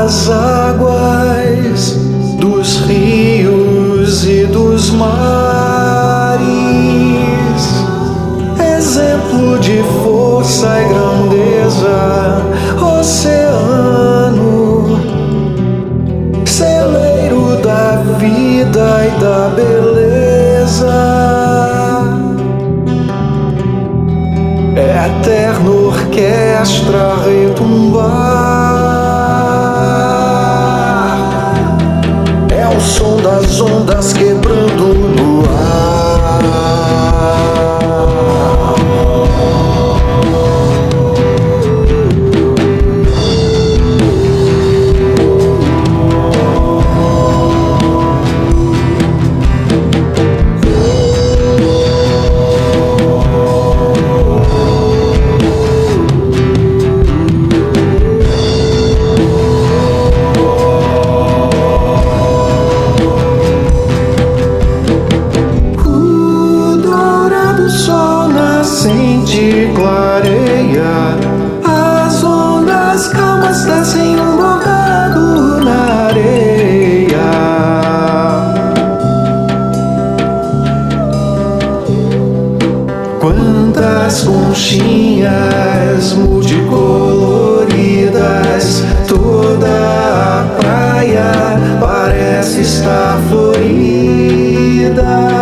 as águas dos rios e dos mares, exemplo de força e grandeza, oceano, celeiro da vida e da beleza, eterna orquestra retumbar, é o som das ondas quebrando no ar. Clareia, as ondas calmas descem um bordado na areia. Quantas conchinhas multicoloridas, toda a praia parece estar florida.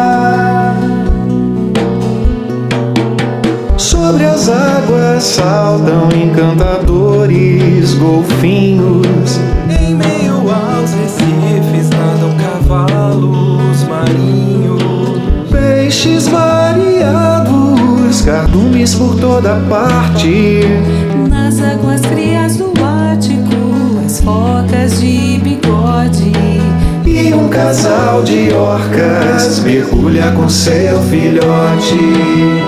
Sobre as águas saltam encantadores golfinhos. Em meio aos recifes nadam cavalos marinhos. Peixes variados, cardumes por toda parte. Nas águas frias do Ártico, as focas de bigode. E um casal de orcas mergulha com seu filhote.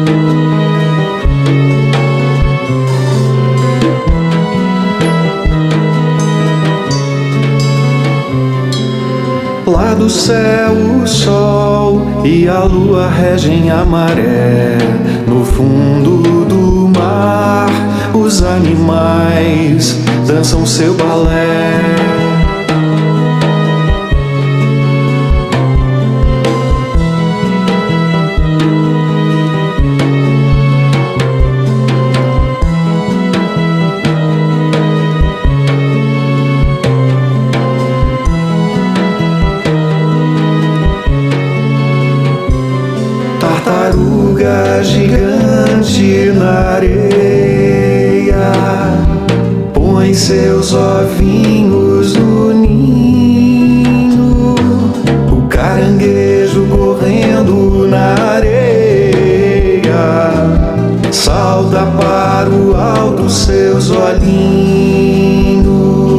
Lá do céu o sol e a lua regem a maré. No fundo do mar os animais dançam seu balé. Tartaruga gigante na areia põe seus ovinhos no ninho. O caranguejo correndo na areia salta para o alto seus olhinhos.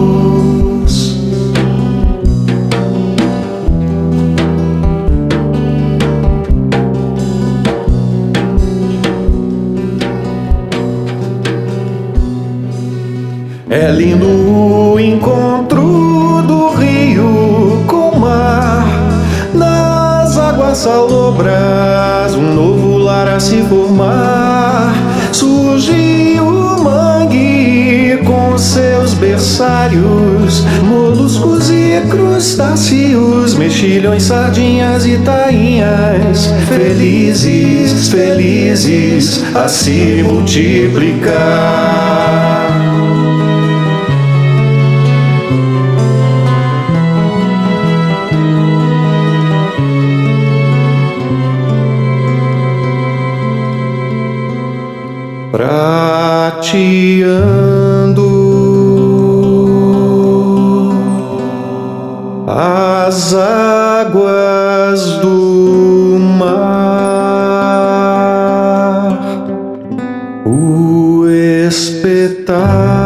É lindo o encontro do rio com o mar. Nas águas salobras, um novo lar a se formar. Surge o mangue com seus berçários, moluscos e crustáceos, mexilhões, sardinhas e tainhas, felizes, felizes a se multiplicar. Prateando as águas do mar, o espetáculo